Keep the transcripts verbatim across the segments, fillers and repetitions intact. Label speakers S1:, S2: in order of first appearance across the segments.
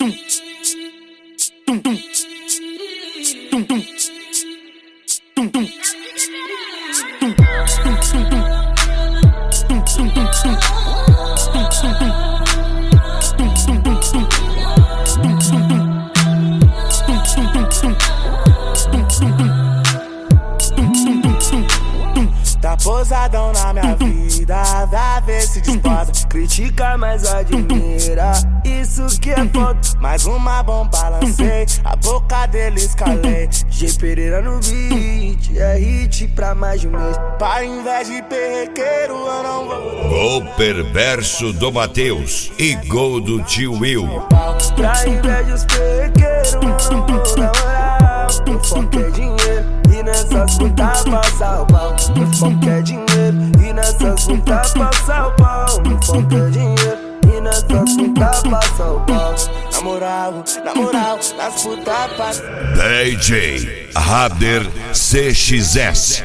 S1: Tá posadão na minha vida, vai ver se desposa. Critica, mas admira, isso que é foda. Mais uma bomba lancei, a boca dele escalei. G Pereira no beat, é hit pra mais de um mês. Para inveja de perrequeiro eu não vou.
S2: Gol perverso do Matheus e gol do tio Will.
S1: Pra inveja os perrequeiros eu não vou na moral. O foco é dinheiro e nessas putas passa o pau. O foco é dinheiro e nessas putas passa o pau. O foco é dinheiro e nessas putas passa o pau. Na moral, na moral, nas putas passa.
S2: D J Rader C X S.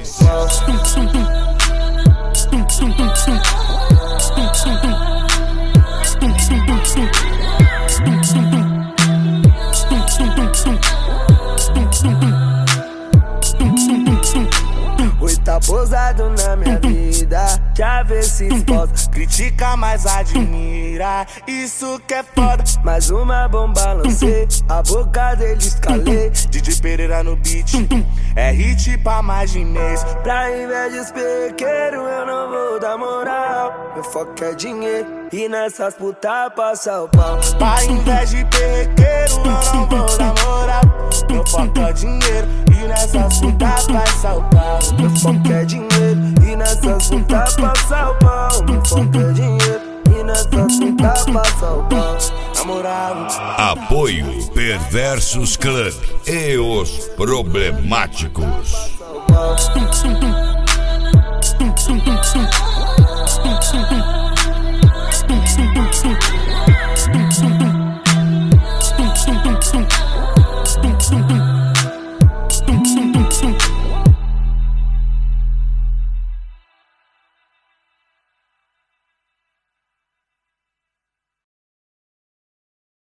S1: Oi, tá posado na minha vida, já vê se exposa. Critica, mas admira, isso que é foda. Mais uma bomba lancei, a boca dele escalei. D J Pereira no beat, é hit pra mais de mês. Pra inveja os pequenos eu não vou dar moral. Meu foco é dinheiro e nessas putas passa o pau. Pra inveja de pequeno eu não vou dar moral. Meu foco é dinheiro e nessas putas passa o pau. Meu foco é dinheiro e nessas putas passa o pau. Meu foco é dinheiro e nessas putas passa o pau. Na moral.
S2: Apoio Perversos Club e os Problemáticos.